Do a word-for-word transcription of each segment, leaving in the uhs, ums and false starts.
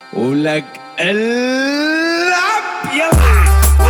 ولك العب يلا.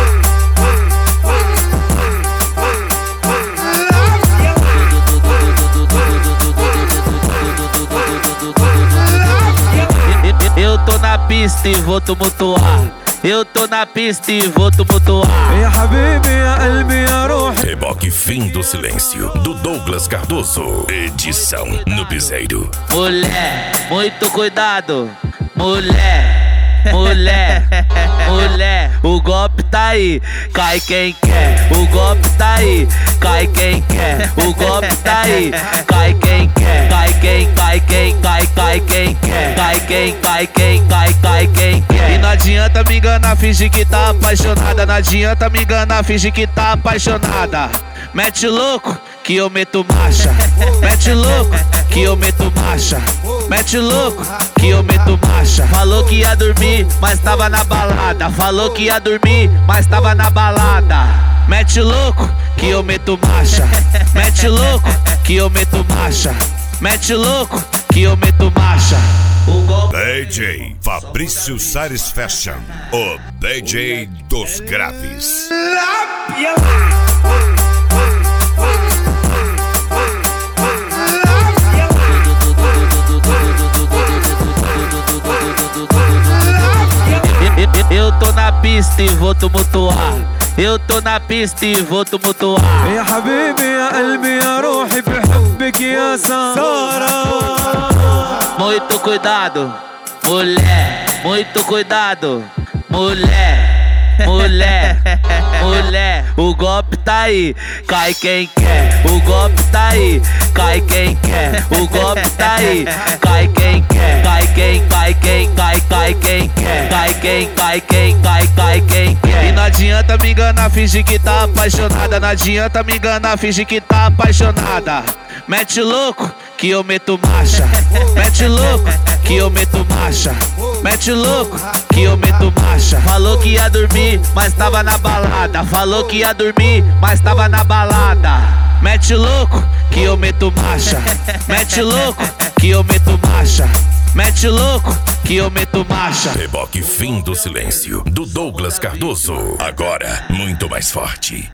Eu tô na pista e vou tumultuar. Eu tô na pista e vou tumultuar. يا حبيبي يا قلبي يا روحي. Reboque Fim do Silêncio, do Douglas Cardoso. Edição no Piseiro. Mulher, muito cuidado. Mulher, mulher, mulher. O golpe tá aí, cai quem quer. O golpe tá aí, cai quem quer. O golpe tá aí, cai quem quer. Cai quem, cai quem, cai, cai quem quer. Cai quem, cai quem, cai, cai quem quer. E não adianta me enganar, fingir que tá apaixonada. Não adianta me enganar, fingir que tá apaixonada. Mete louco que eu meto marcha. Mete louco que eu meto marcha. Mete louco que eu meto marcha. Falou que ia dormir, mas tava na balada. Falou que ia dormir, mas tava na balada. Mete louco que eu meto marcha. Mete louco que eu meto marcha. Mete louco que eu meto marcha. O golpe D J Fabrício Sares Fashion, o D J dos graves. Eu tô na pista e vou tumultuar. Eu tô na pista e vou tumultuar. يا حبيبي يا قلبي يا روحي بحبك يا سارة. Muito cuidado, mulher. Muito cuidado, mulher. Mulher, mulher. O golpe tá aí, cai quem quer. O golpe tá aí, cai quem quer. O golpe tá aí, cai quem quer. Cai quem, cai quem, cai, cai quem quer. Cai quem, cai quem, cai, cai quem quer. E não adianta me enganar, fingir que tá apaixonada. Não adianta me enganar, fingir que tá apaixonada. Mete louco que eu meto marcha. Mete louco que eu meto marcha. Mete louco que eu meto marcha. Falou que ia dormir, mas tava na balada. Falou que ia dormir, mas tava na balada. Mete louco que eu meto marcha. Mete louco que eu meto marcha. Mete louco que eu meto marcha. Reboque Fim do Silêncio, do Douglas Cardoso. Agora, muito mais forte.